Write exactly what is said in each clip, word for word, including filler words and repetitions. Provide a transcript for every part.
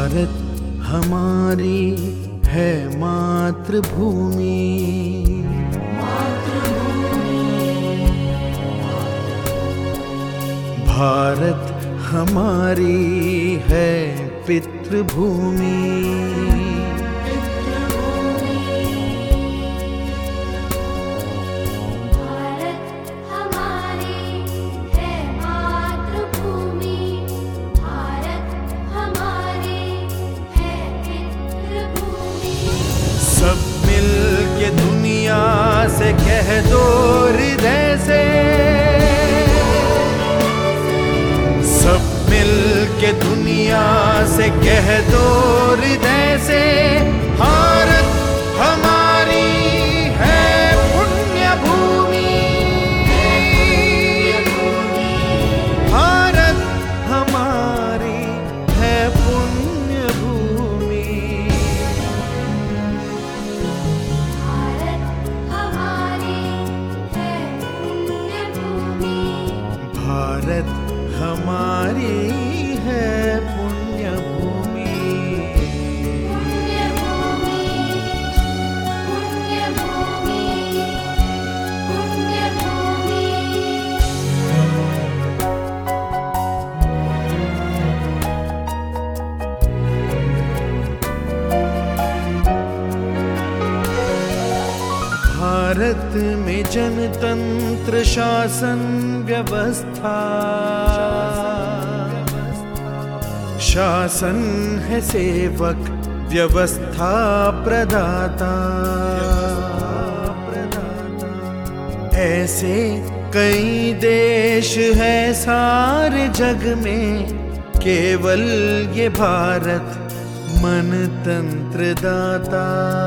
भारत हमारी है मातृभूमि, भारत हमारी है पितृभूमि। सब मिल के दुनिया से कह दो हृदय से, सब मिल के दुनिया से कह दो हृदय से, भारत हमारी है पुण्य भूमि, भारत हमारी है पुण्य भूमि। भारत हमारी है पुण्य भूमि। भारत में जनतंत्र शासन व्यवस्था, शासन है सेवक व्यवस्था प्रदाता, ऐसे कई देश है सारे जग में, केवल ये भारत मनतंत्र दाता।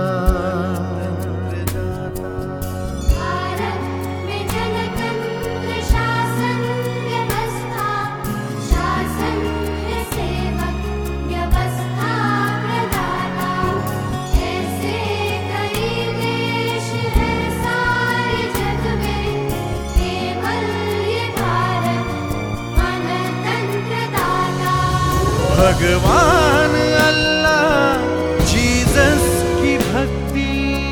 भगवान अल्लाह जीसस की भक्ति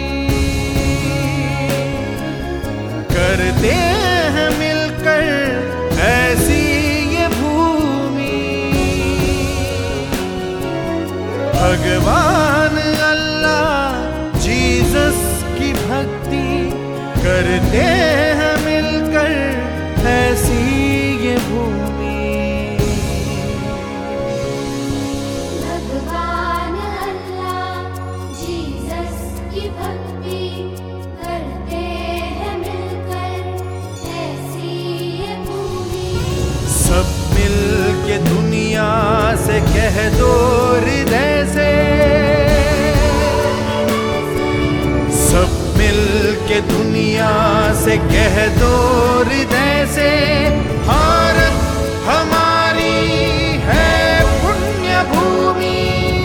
करते हैं मिलकर ऐसी ये भूमि, भगवान अल्लाह जीसस की भक्ति करते हैं मिलकर ऐसी ये भूमि। सब मिल के दुनिया से कह दो हृदय से, सब मिल के दुनिया से कह दो हृदय से, भारत हमारी है पुण्य भूमि,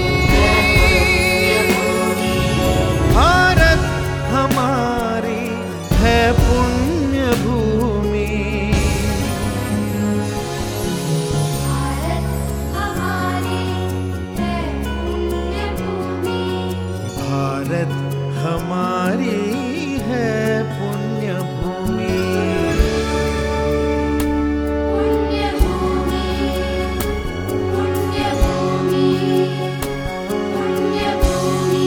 भारत हमारी है पुण्य भूमि। भारत हमारी है पुण्य भूमि। पुण्य भूमि, पुण्य भूमि, पुण्य भूमि।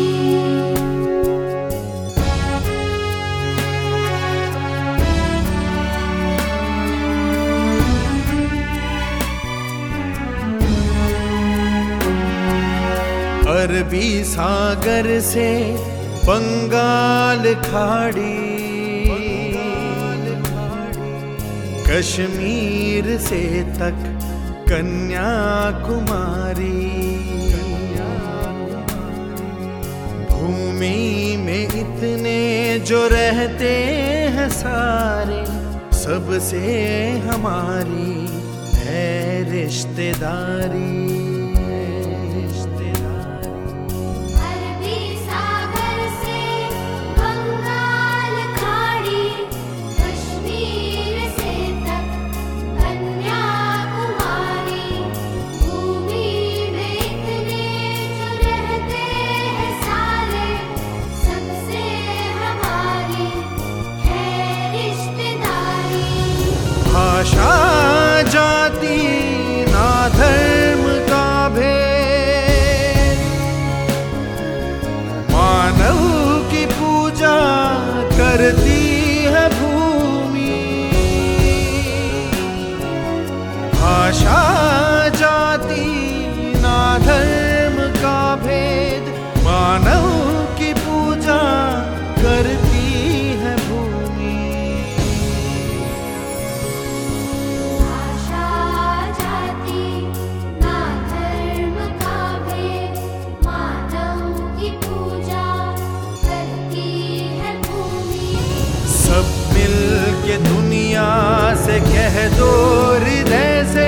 अरबी सागर से बंगाल खाड़ी, कश्मीर से तक कन्याकुमारी, भूमि में इतने जो रहते हैं सारे, सबसे हमारी है रिश्तेदारी। कन्याकुमारी भूमि में इतने भाषा जाति ना धर्म का भेद, मानव की पूजा करती है भूमि। भाषा जाति ना धर्म का भेद, मानव की पूजा करती है भूमि। सब मिल के दुनिया से कह दो हृदय से,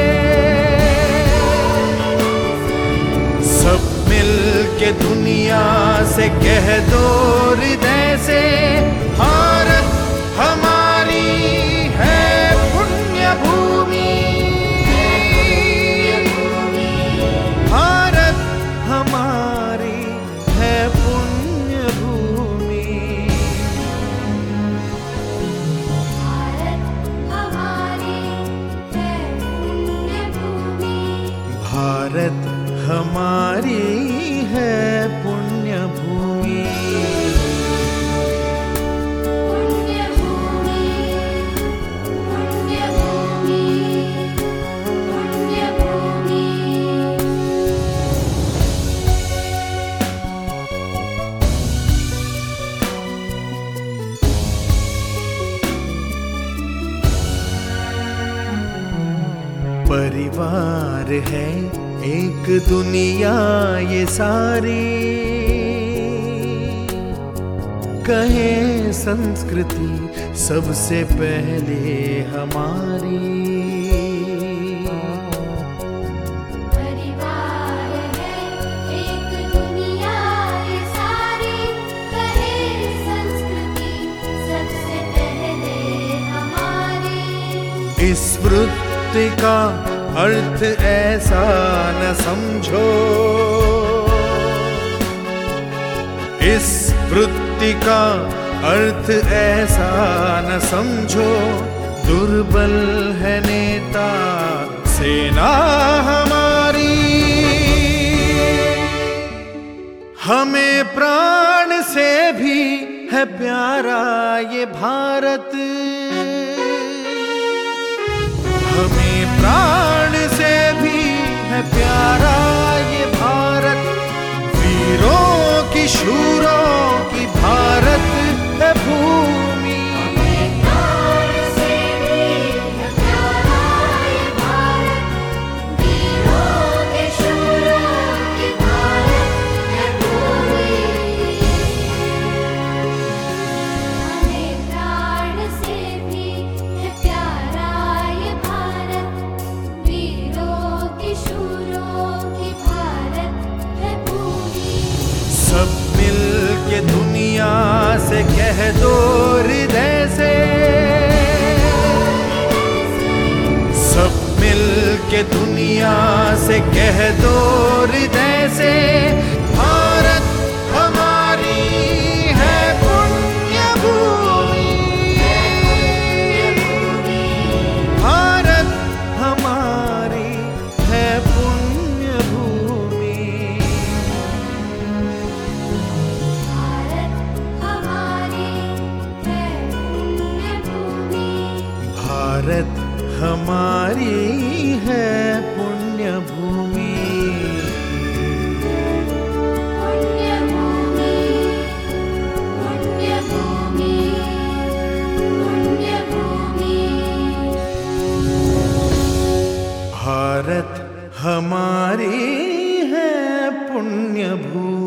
सब मिल के दुनिया से कह दो हृदय से, भारत हमारी है पुण्य भूमि। भारत हमारी है पुण्य भूमि। भारत हमारी है पुण्य भूमि। पुण्य भूमि, पुण्य भूमि, पुण्य भूमि। परिवार है एक दुनिया ये सारी, कहे संस्कृति सबसे पहले हमारी। परिवार है एक दुनिया ये सारी, कहे संस्कृति सबसे पहले हमारी। इस वृत्ति का अर्थ ऐसा न समझो, इस वृत्ति का अर्थ ऐसा न समझो, दुर्बल है नेता सेना हमारी। हमें प्राण से भी है प्यारा ये भारत, हमें प्राण से भी है प्यारा ये भारत। वीरों की शूरों की भारत है भूमि। हमें प्राण से भी है प्यारा ये भारत, वीरों के शूरों की भारत है भूमि। हमें प्राण से भी है प्यारा ये भारत, वीरों के शूरों की भारत है भूमि। सब मिल के दुनिया से कह दो हृदय से, सब मिल के दुनिया से कह दो हृदय से, भारत हमारी है पुण्य भूमि। भारत हमारी है पुण्य भूमि। भारत हमारी है पुण्य भूमि। पुण्य भूमि, पुण्य भूमि, पुण्य भूमि। भारत हमारी है पुण्य भूमि।